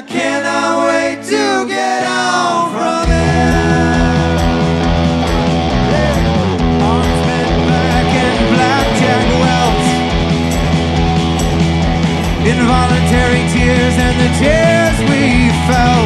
cannot wait to get on from it. Arms bent back and blackjack welts, involuntary tears and the tears we felt.